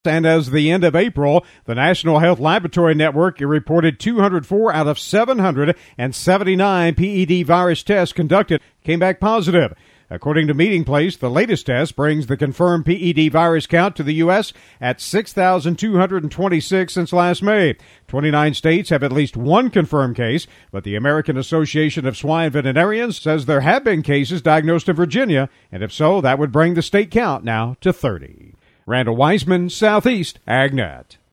And as the end of April, the National Health Laboratory Network reported 204 out of 779 PED virus tests conducted came back positive. According to Meeting Place, the latest test brings the confirmed PED virus count to the U.S. at 6,226 since last May. 29 states have at least one confirmed case, but the American Association of Swine Veterinarians says there have been cases diagnosed in Virginia, and if so, that would bring the state count now to 30. Randall Wiseman, Southeast AgNet.